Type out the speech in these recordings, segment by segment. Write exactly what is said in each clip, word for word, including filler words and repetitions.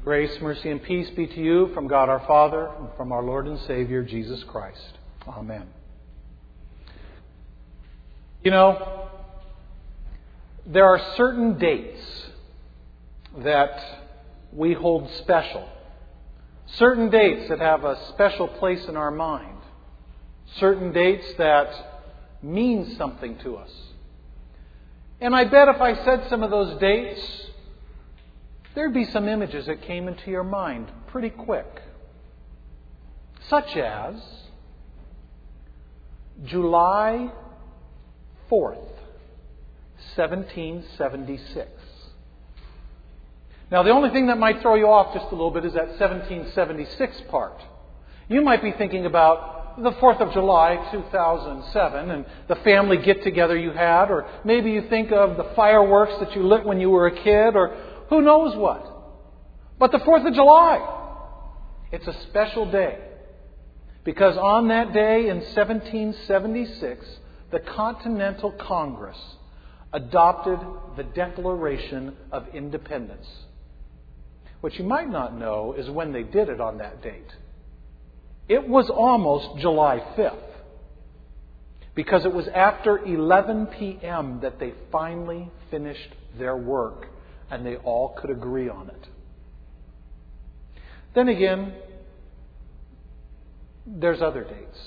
Grace, mercy, and peace be to you from God our Father and from our Lord and Savior, Jesus Christ. Amen. You know, there are certain dates that we hold special. Certain dates that have a special place in our mind. Certain dates that mean something to us. And I bet if I said some of those dates, there'd be some images that came into your mind pretty quick. Such as July fourth, seventeen seventy-six. Now, the only thing that might throw you off just a little bit is that seventeen seventy-six part. You might be thinking about the fourth of July, two thousand seven, and the family get-together you had, or maybe you think of the fireworks that you lit when you were a kid, or who knows what. But the fourth of July, it's a special day. Because on that day in seventeen seventy-six, the Continental Congress adopted the Declaration of Independence. What you might not know is when they did it on that date. It was almost July fifth. Because it was after eleven p.m. that they finally finished their work and they all could agree on it. Then again, there's other dates.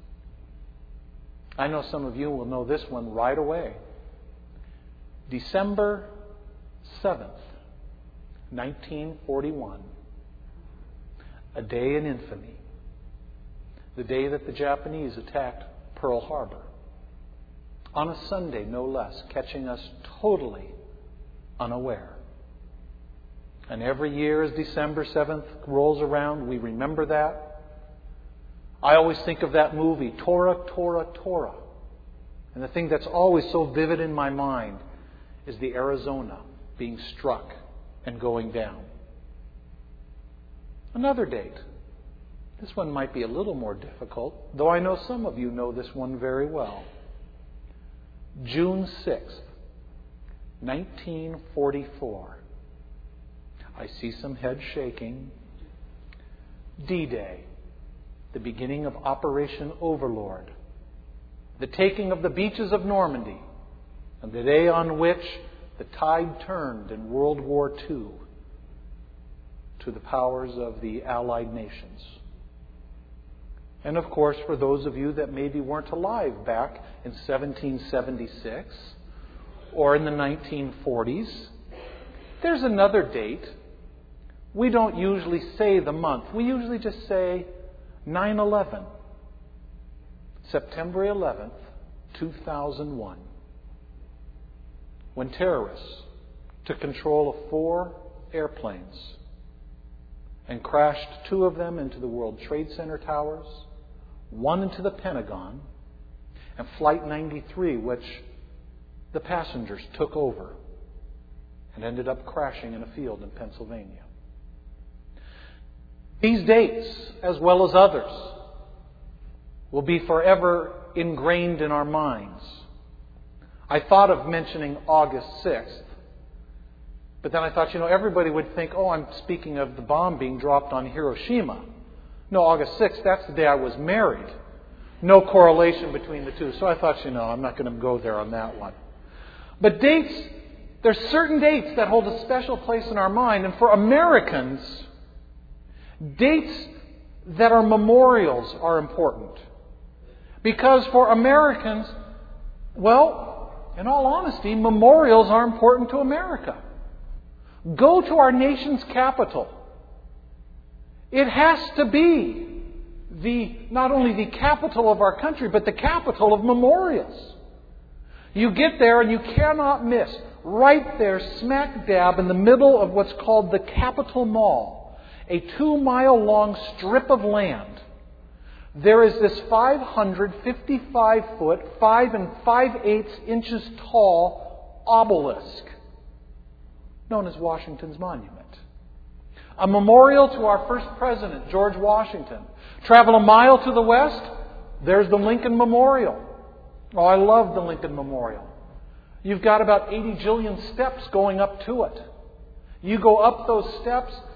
I know some of you will know this one right away. December seventh, nineteen forty-one. A day in infamy. The day that the Japanese attacked Pearl Harbor. On a Sunday, no less, catching us totally unaware. And every year as December seventh rolls around, we remember that. I always think of that movie, Tora, Tora, Tora. And the thing that's always so vivid in my mind is the Arizona being struck and going down. Another date. This one might be a little more difficult, though I know some of you know this one very well. June sixth, nineteen forty-four. I see some heads shaking. D-Day, the beginning of Operation Overlord, the taking of the beaches of Normandy, and the day on which the tide turned in World War Two to the powers of the Allied nations. And of course, for those of you that maybe weren't alive back in seventeen seventy-six or in the nineteen forties, there's another date. We don't usually say the month. We usually just say nine eleven. September eleventh, two thousand one. When terrorists took control of four airplanes and crashed two of them into the World Trade Center towers, one into the Pentagon, and Flight ninety-three, which the passengers took over and ended up crashing in a field in Pennsylvania. These dates, as well as others, will be forever ingrained in our minds. I thought of mentioning August sixth, but then I thought, you know, everybody would think, oh, I'm speaking of the bomb being dropped on Hiroshima. No, August sixth, that's the day I was married. No correlation between the two. So I thought, you know, I'm not going to go there on that one. But dates, there's certain dates that hold a special place in our mind. And for Americans, dates that are memorials are important. Because for Americans, well, in all honesty, memorials are important to America. Go to our nation's capital. It has to be the not only the capital of our country, but the capital of memorials. You get there and you cannot miss, right there, smack dab in the middle of what's called the Capitol Mall, a two-mile-long strip of land. There is this five hundred fifty-five foot, five and five-eighths inches tall obelisk known as Washington's Monument. A memorial to our first president, George Washington. Travel a mile to the west, there's the Lincoln Memorial. Oh, I love the Lincoln Memorial. You've got about eighty jillion steps going up to it. You go up those steps,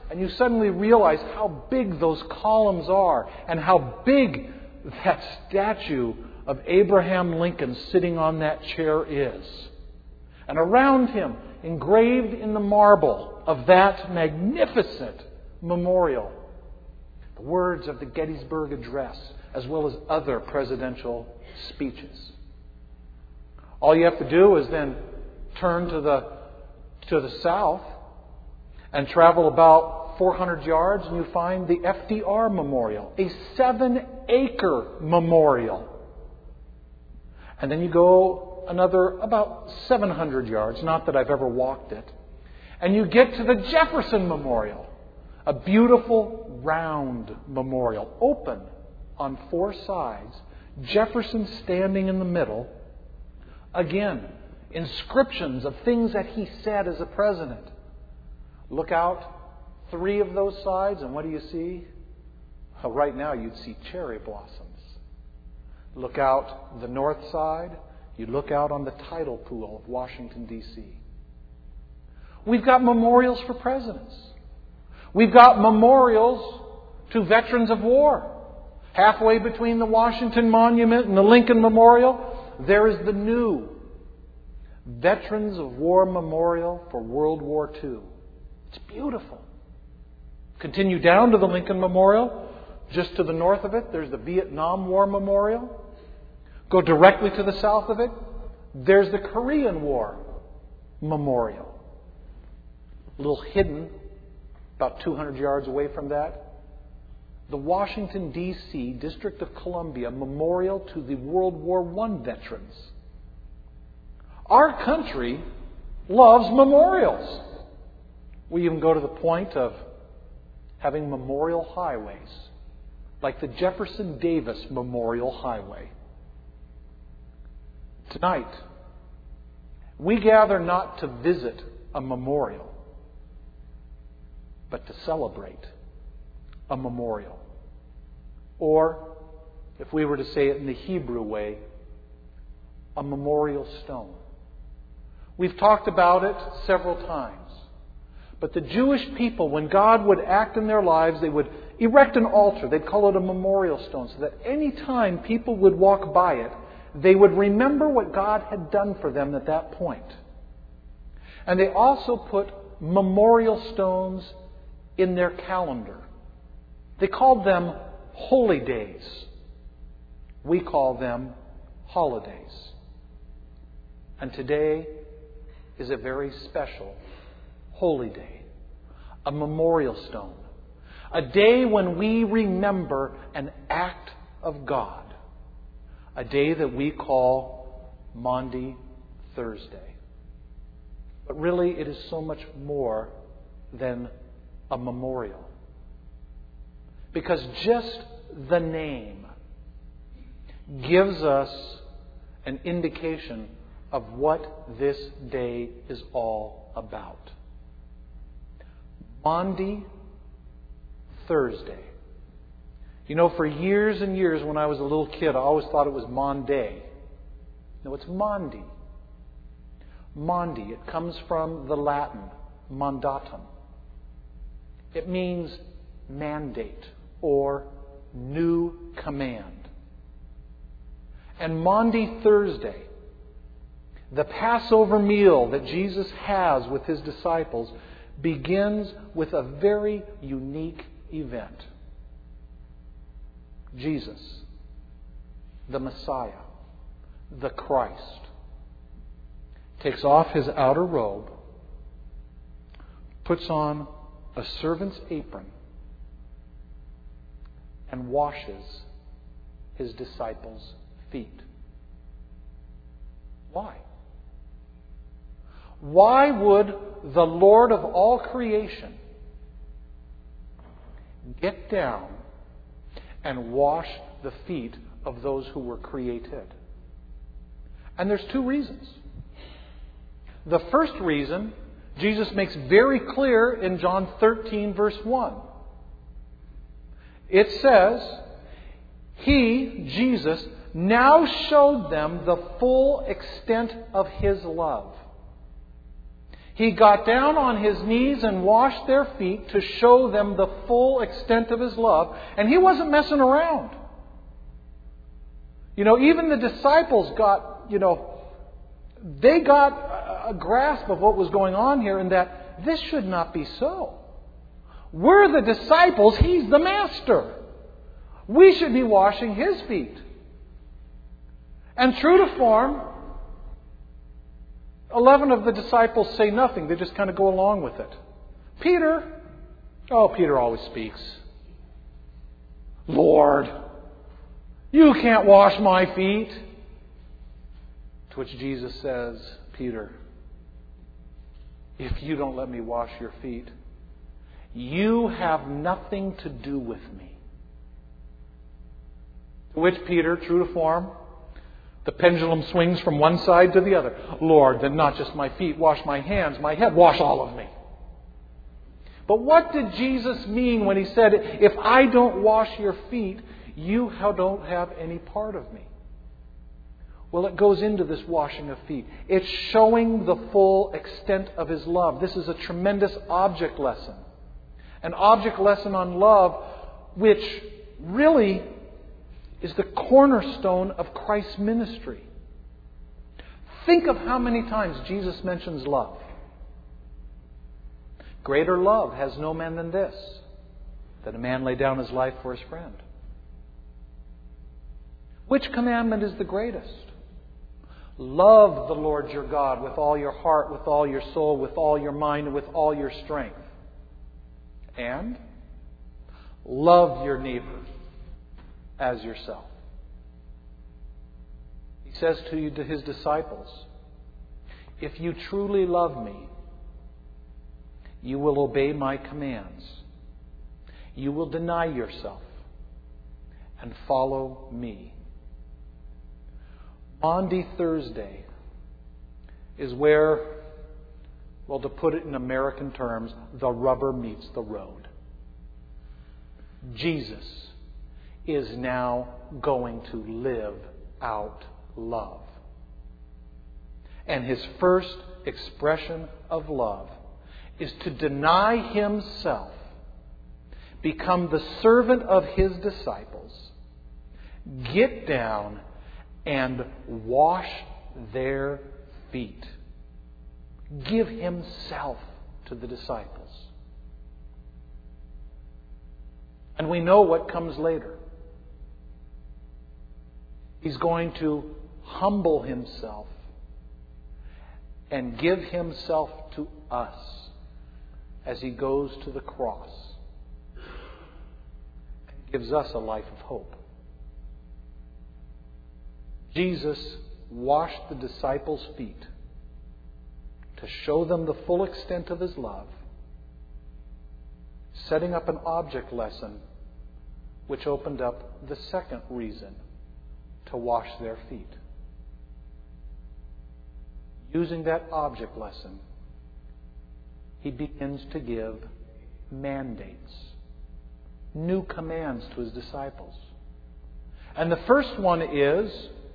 and you suddenly realize how big those columns are and how big that statue of Abraham Lincoln sitting on that chair is. And around him, engraved in the marble of that magnificent memorial, the words of the Gettysburg Address, as well as other presidential speeches. All you have to do is then turn to the to the south and travel about four hundred yards, and you find the F D R Memorial, a seven-acre memorial. And then you go another about seven hundred yards, not that I've ever walked it, and you get to the Jefferson Memorial, a beautiful round memorial, open on four sides, Jefferson standing in the middle. Again, inscriptions of things that he said as a president. Look out three of those sides, and what do you see? Well, right now you'd see cherry blossoms. Look out the north side, you look out on the tidal pool of Washington, D C We've got memorials for presidents. We've got memorials to veterans of war. Halfway between the Washington Monument and the Lincoln Memorial, there is the new Veterans of War Memorial for World War Two. It's beautiful. Continue down to the Lincoln Memorial. Just to the north of it, there's the Vietnam War Memorial. Go directly to the south of it, there's the Korean War Memorial. A little hidden, about two hundred yards away from that, the Washington, D C District of Columbia Memorial to the World War One veterans. Our country loves memorials. We even go to the point of having memorial highways, like the Jefferson Davis Memorial Highway. Tonight, we gather not to visit a memorial, but to celebrate a memorial. Or, if we were to say it in the Hebrew way, a memorial stone. We've talked about it several times. But the Jewish people, when God would act in their lives, they would erect an altar. They'd call it a memorial stone, so that any time people would walk by it, they would remember what God had done for them at that point. And they also put memorial stones in their calendar. They called them holy days. We call them holidays. And today is a very special holy day, a memorial stone, a day when we remember an act of God, a day that we call Maundy Thursday. But really, it is so much more than a memorial. Because just the name gives us an indication of what this day is all about. Maundy Thursday. You know, for years and years when I was a little kid, I always thought it was Monday. No, it's Maundy. Maundy. It comes from the Latin mandatum. It means mandate or new command. And Maundy Thursday, the Passover meal that Jesus has with His disciples, begins with a very unique event. Jesus, the Messiah, the Christ, takes off his outer robe, puts on a servant's apron, and washes his disciples' feet. Why? Why would the Lord of all creation get down and wash the feet of those who were created? And there's two reasons. The first reason, Jesus makes very clear in John thirteen, verse one. It says, He, Jesus, now showed them the full extent of His love. He got down on His knees and washed their feet to show them the full extent of His love. And He wasn't messing around. You know, even the disciples got, you know, they got a grasp of what was going on here, and that this should not be so. We're the disciples. He's the Master. We should be washing His feet. And true to form, eleven of the disciples say nothing. They just kind of go along with it. Peter, oh, Peter always speaks. Lord, you can't wash my feet. To which Jesus says, Peter, if you don't let me wash your feet, you have nothing to do with me. To which Peter, true to form, the pendulum swings from one side to the other. Lord, then not just my feet, wash my hands, my head, wash all of me. But what did Jesus mean when He said, if I don't wash your feet, you don't have any part of me? Well, it goes into this washing of feet. It's showing the full extent of His love. This is a tremendous object lesson. An object lesson on love, which really is the cornerstone of Christ's ministry. Think of how many times Jesus mentions love. Greater love has no man than this, that a man lay down his life for his friend. Which commandment is the greatest? Love the Lord your God with all your heart, with all your soul, with all your mind, and with all your strength. And love your neighbor as yourself. He says to you, to His disciples, if you truly love me, you will obey my commands. You will deny yourself and follow me. Maundy Thursday is where, well, to put it in American terms, the rubber meets the road. Jesus is now going to live out love. And His first expression of love is to deny Himself, become the servant of His disciples, get down and wash their feet. Give Himself to the disciples. And we know what comes later. He's going to humble Himself and give Himself to us as He goes to the cross and gives us a life of hope. Jesus washed the disciples' feet to show them the full extent of His love, setting up an object lesson which opened up the second reason to wash their feet. Using that object lesson, He begins to give mandates, new commands to His disciples. And the first one is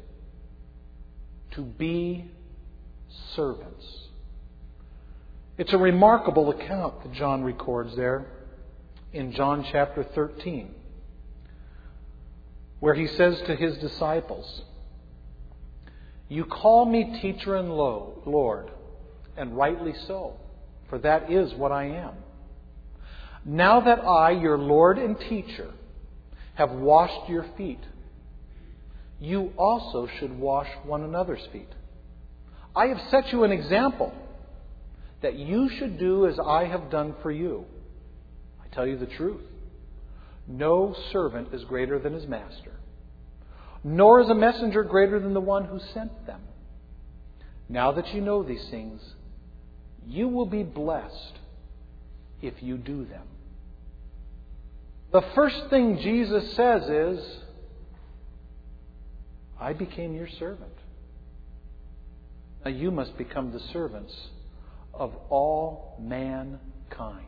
to be servants. It's a remarkable account that John records there in John chapter thirteen, where he says to his disciples, "You call me teacher and Lord, and rightly so, for that is what I am. Now that I, your Lord and teacher, have washed your feet, you also should wash one another's feet. I have set you an example that you should do as I have done for you. I tell you the truth. No servant is greater than his master, nor is a messenger greater than the one who sent them. Now that you know these things, you will be blessed if you do them." The first thing Jesus says is, I became your servant. Now you must become the servants of all mankind.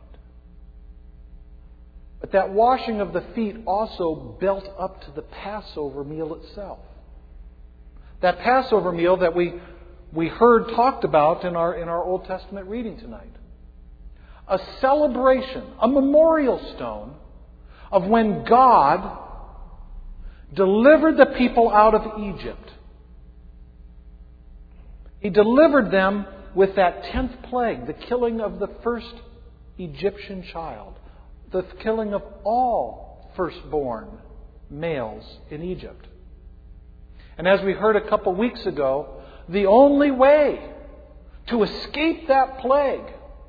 But that washing of the feet also built up to the Passover meal itself. That Passover meal that we we heard talked about in our, in our Old Testament reading tonight. A celebration, a memorial stone of when God delivered the people out of Egypt. He delivered them with that tenth plague, the killing of the first Egyptian child, the killing of all firstborn males in Egypt. And as we heard a couple weeks ago, the only way to escape that plague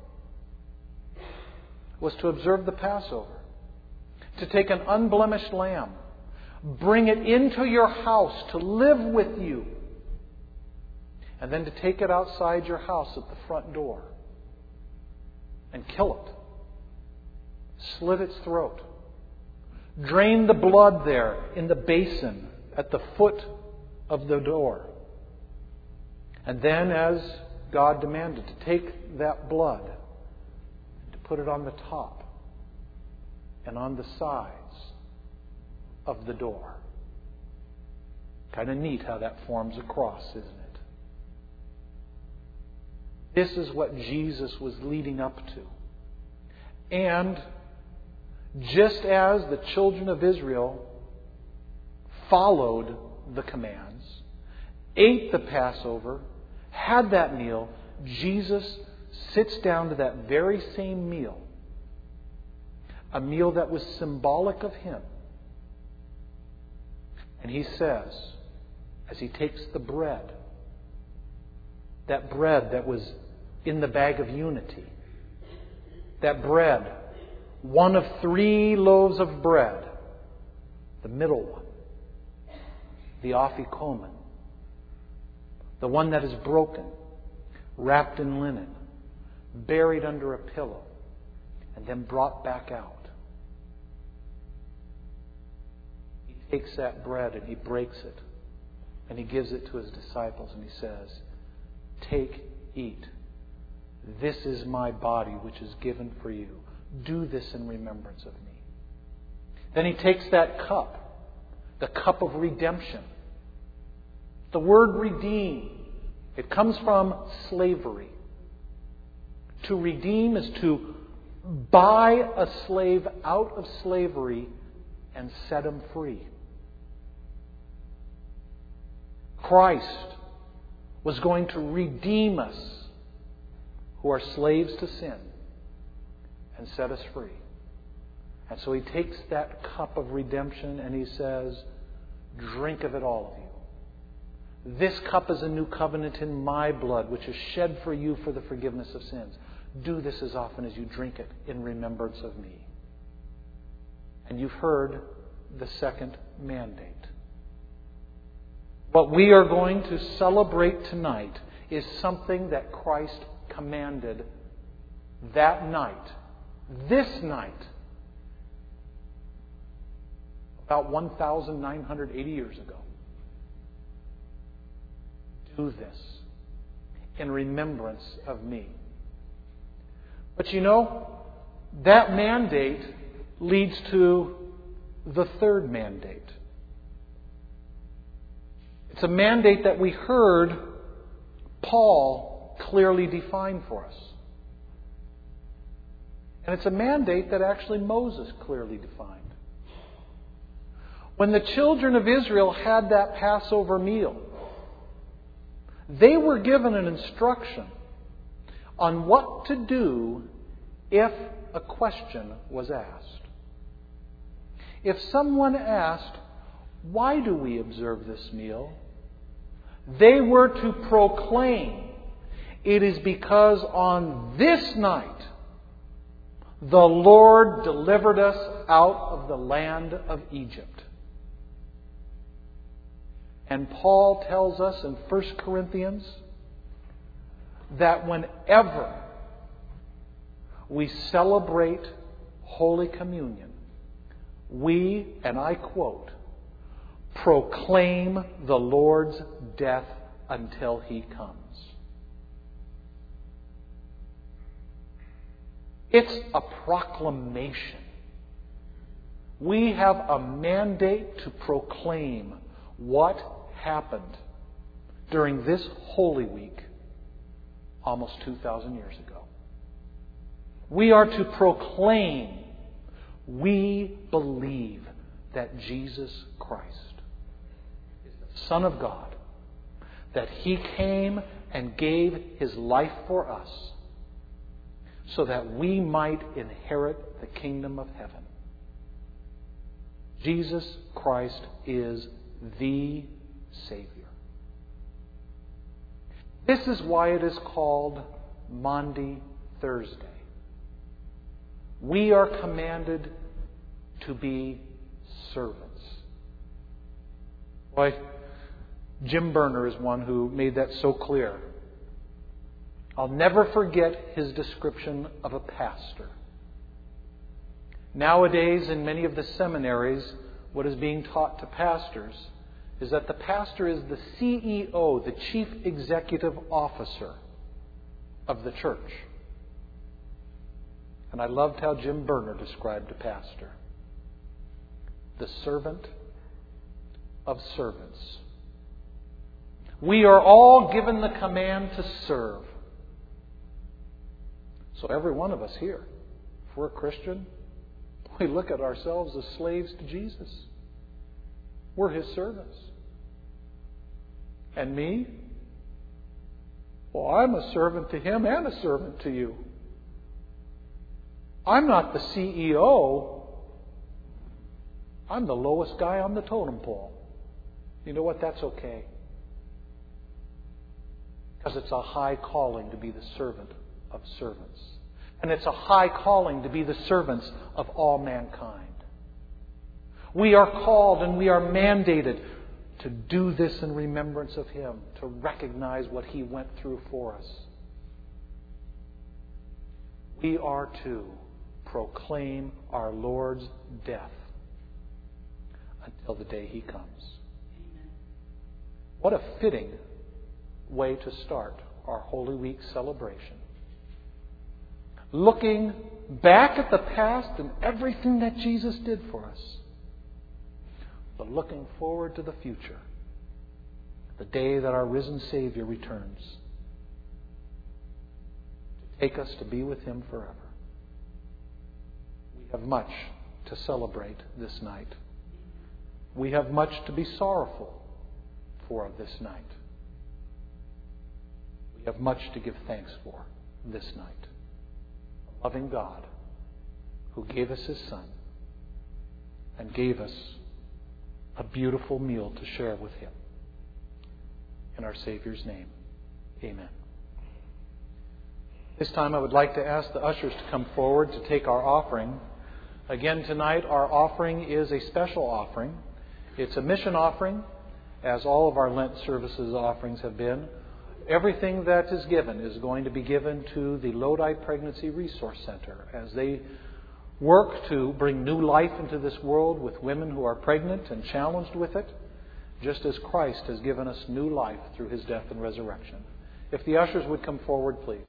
was to observe the Passover, to take an unblemished lamb, bring it into your house to live with you, and then to take it outside your house at the front door and kill it, slit its throat, drain the blood there in the basin at the foot of the door, and then, as God demanded, to take that blood and to put it on the top and on the sides of the door. Kind of neat how that forms a cross, isn't it? This is what Jesus was leading up to. And just as the children of Israel followed the commands, ate the Passover, had that meal, Jesus sits down to that very same meal, a meal that was symbolic of Him. And He says, as He takes the bread, that bread that was in the bag of unity, that bread, one of three loaves of bread, the middle one, the afikomen, the one that is broken, wrapped in linen, buried under a pillow, and then brought back out. He takes that bread and He breaks it, and He gives it to His disciples, and He says, "Take, eat. This is my body, which is given for you. Do this in remembrance of me." Then He takes that cup, the cup of redemption. The word redeem, it comes from slavery. To redeem is to buy a slave out of slavery and set him free. Christ was going to redeem us who are slaves to sin and set us free. And so He takes that cup of redemption and He says, "Drink of it, all of you. This cup is a new covenant in my blood, which is shed for you for the forgiveness of sins. Do this as often as you drink it in remembrance of me." And you've heard the second mandate. What we are going to celebrate tonight is something that Christ commanded that night, this night, about one thousand nine hundred eighty years ago. Do this in remembrance of me. But you know, that mandate leads to the third mandate. It's a mandate that we heard Paul clearly define for us. And it's a mandate that actually Moses clearly defined. When the children of Israel had that Passover meal, they were given an instruction on what to do if a question was asked. If someone asked, "Why do we observe this meal?" they were to proclaim, "It is because on this night the Lord delivered us out of the land of Egypt." And Paul tells us in First Corinthians that whenever we celebrate Holy Communion, we, and I quote, proclaim the Lord's death until He comes. It's a proclamation. We have a mandate to proclaim what happened during this Holy Week almost two thousand years ago. We are to proclaim, we believe that Jesus Christ is the Son of God, that He came and gave His life for us so that we might inherit the kingdom of heaven. Jesus Christ is the Savior. This is why it is called Maundy Thursday. We are commanded to be servants. Boy, Jim Berner is one who made that so clear. I'll never forget his description of a pastor. Nowadays, in many of the seminaries, what is being taught to pastors is that the pastor is the C E O, the Chief Executive Officer of the church. And I loved how Jim Berner described a pastor. The servant of servants. We are all given the command to serve. So every one of us here, if we're a Christian, we look at ourselves as slaves to Jesus. We're His servants. And me? Well, I'm a servant to Him and a servant to you. I'm not the C E O. I'm the lowest guy on the totem pole. You know what? That's okay. Because it's a high calling to be the servant of servants. And it's a high calling to be the servants of all mankind. We are called and we are mandated to do this in remembrance of Him, to recognize what He went through for us. We are to proclaim our Lord's death until the day He comes. Amen. What a fitting way to start our Holy Week celebration. Looking back at the past and everything that Jesus did for us, but looking forward to the future, the day that our risen Savior returns to take us to be with Him forever. We have much to celebrate this night. We have much to be sorrowful for this night. We have much to give thanks for this night. A loving God who gave us His Son and gave us a beautiful meal to share with Him. In our Savior's name, amen. This time I would like to ask the ushers to come forward to take our offering. Again tonight, our offering is a special offering. It's a mission offering, as all of our Lent services offerings have been. Everything that is given is going to be given to the Lodi Pregnancy Resource Center as they work to bring new life into this world with women who are pregnant and challenged with it, just as Christ has given us new life through His death and resurrection. If the ushers would come forward, please.